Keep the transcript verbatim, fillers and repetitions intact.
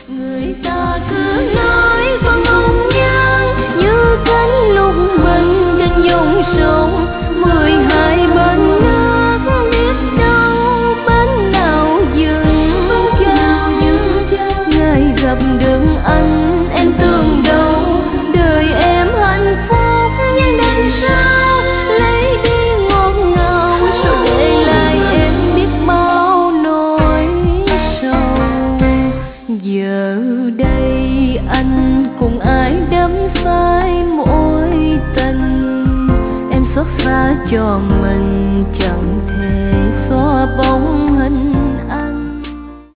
Người ta cứ nói con hồng nhan như cánh lúc mình trên dòng sông, mười hai bên nước biết đâu bên nào dừng chân. Ngày gặp được anh em tương đâu, đời em hạnh phúc nhưng đành sao lấy đi ngọt ngào, rồi để lại em biết bao nỗi sầu. Giờ đây anh cùng ai đắm phai mối tình, em xót xa cho mình chẳng thể xóa bóng